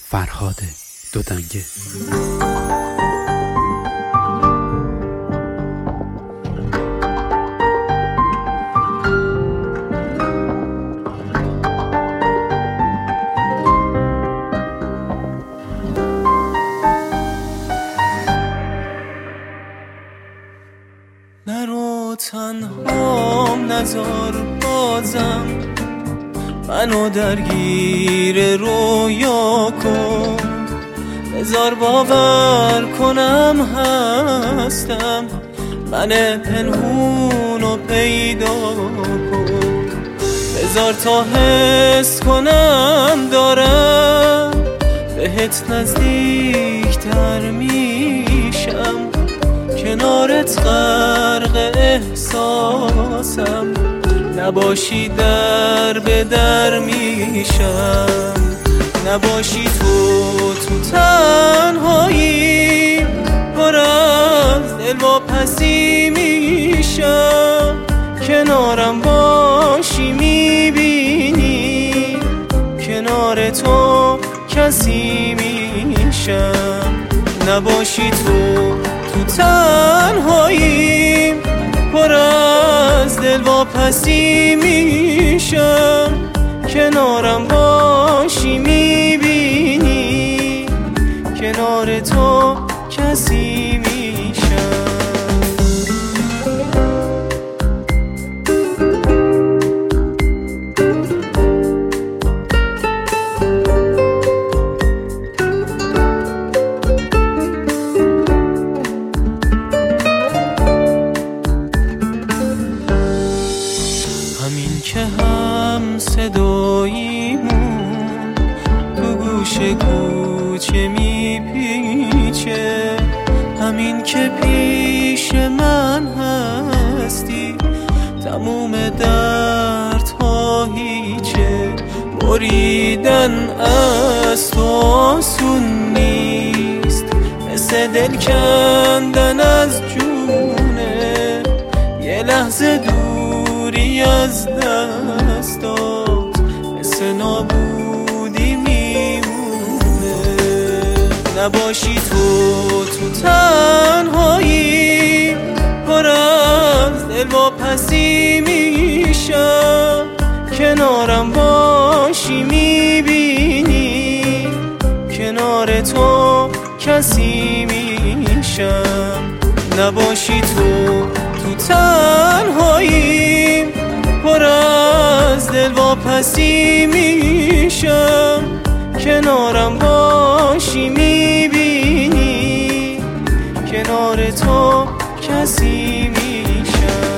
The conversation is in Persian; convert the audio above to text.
فرهاد دودنگه. نرو تنهام نذار بازم منو درگیر رویا کن، بذار باور کنم هستم، من پنهونو پیدا کن، بذار تا حس کنم دارم بهت نزدیکتر میشم، کنارت غرق احساسم، نباشی در به در میشم، نباشی تو تنهایی پر از دلواپسی میشم، کنارم باشی میبینی کنار تو کسی میشم، نباشی تو تنهایی پر از دلواپسی میشم، کنارم باشی میبینی کنار تو کسی میشم. همین که هم صداییمون تو گوش کوچه میپیچه، همین که پیش من هستی تموم دردها هیچه، بریدن از تو آسون نیست، مثل دل کندن از جونه، یه لحظه دوری از دستات مثل نابودی میمونه، نباشی تو تنهایی پر از دلواپسی میشم، کنارم باشی میبینی کنار تو کسی میشم، نباشی تو تنهایی پر از دلواپسی میشم، کنارم باشی میبینی کنار تو کسی میشم.